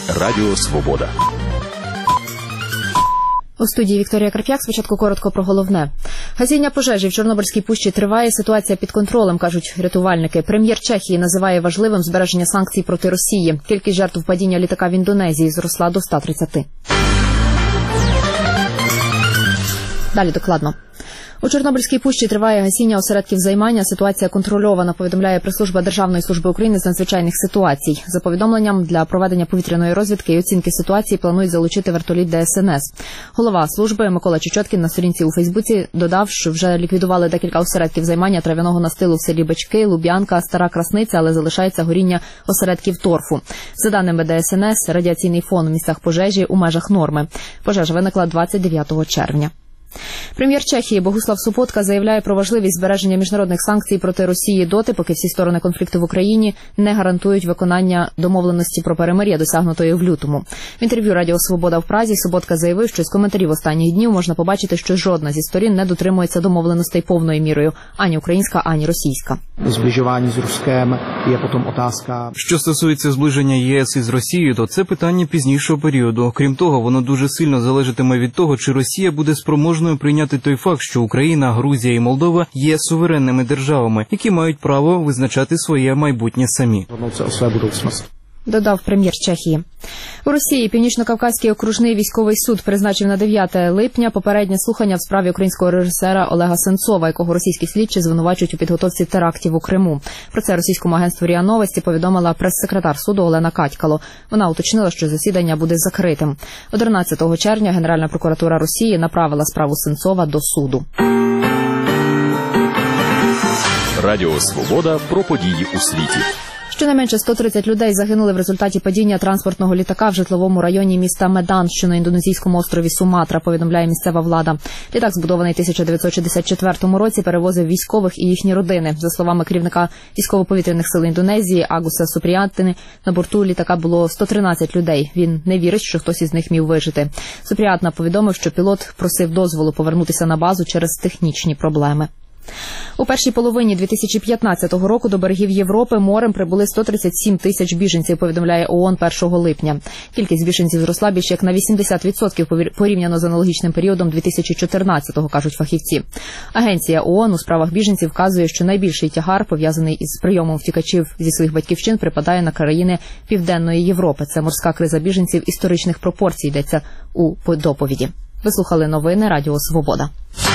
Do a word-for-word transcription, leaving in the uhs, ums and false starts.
Радіо Свобода. У студії Вікторія Карп'як. Спочатку коротко про головне. Гасіння пожежі в Чорнобильській пущі триває, ситуація під контролем, кажуть рятувальники. Прем'єр Чехії називає важливим збереження санкцій проти Росії. Кількість жертв падіння літака в Індонезії зросла до ста тридцяти. Далі докладно. У Чорнобильській пущі триває гасіння осередків займання. Ситуація контрольована, повідомляє прес-служба Державної служби України з надзвичайних ситуацій. За повідомленням, для проведення повітряної розвідки і оцінки ситуації планують залучити вертоліт Де Ес Ен Ес. Голова служби Микола Чечоткін на сторінці у Фейсбуці додав, що вже ліквідували декілька осередків займання трав'яного настилу в селі Бички, Луб'янка, Стара Красниця, але залишається горіння осередків торфу. За даними Де Ес Ен Ес, радіаційний фон у місцях пожежі у межах норми. Пожежа виникла двадцять дев'ятого червня. Прем'єр Чехії Богуслав Супотка заявляє про важливість збереження міжнародних санкцій проти Росії доти, поки всі сторони конфлікту в Україні не гарантують виконання домовленості про перемир'я, досягнутої в лютому. В інтерв'ю Радіо Свобода в Празі Супотка заявив, що з коментарів останніх днів можна побачити, що жодна зі сторін не дотримується домовленостей повною мірою, ані українська, ані російська. Зближування з Рускем є потім отазка. Що стосується зближення Є Ес із Росією, то це питання пізнішого періоду. Крім того, воно дуже сильно залежатиме від того, чи Росія буде спроможною прийняти той факт, що Україна, Грузія і Молдова є суверенними державами, які мають право визначати своє майбутнє самі. Додав прем'єр Чехії. У Росії Північно-Кавказький окружний військовий суд призначив на дев'яте липня попереднє слухання в справі українського режисера Олега Сенцова, якого російські слідчі звинувачують у підготовці терактів у Криму. Про це російському агентству РІА Новості повідомила прес-секретар суду Олена Катькало. Вона уточнила, що засідання буде закритим. одинадцятого червня Генеральна прокуратура Росії направила справу Сенцова до суду. Радіо Свобода про події у світі. Щонайменше сто тридцять людей загинули в результаті падіння транспортного літака в житловому районі міста Медан, що на індонезійському острові Суматра, повідомляє місцева влада. Літак, збудований в тисяча дев'ятсот шістдесят четвертому році, перевозив військових і їхні родини. За словами керівника військово-повітряних сил Індонезії Агуса Супріятини, на борту літака було сто тринадцять людей. Він не вірить, що хтось із них міг вижити. Супріятна повідомив, що пілот просив дозволу повернутися на базу через технічні проблеми. У першій половині дві тисячі п'ятнадцятого року до берегів Європи морем прибули сто тридцять сім тисяч біженців, повідомляє ООН першого липня. Кількість біженців зросла більше як на вісімдесят відсотків порівняно з аналогічним періодом дві тисячі чотирнадцятого, кажуть фахівці. Агенція ООН у справах біженців вказує, що найбільший тягар, пов'язаний із прийомом втікачів зі своїх батьківщин, припадає на країни Південної Європи. Це морська криза біженців історичних пропорцій, йдеться у доповіді. Ви слухали новини Радіо Свобода.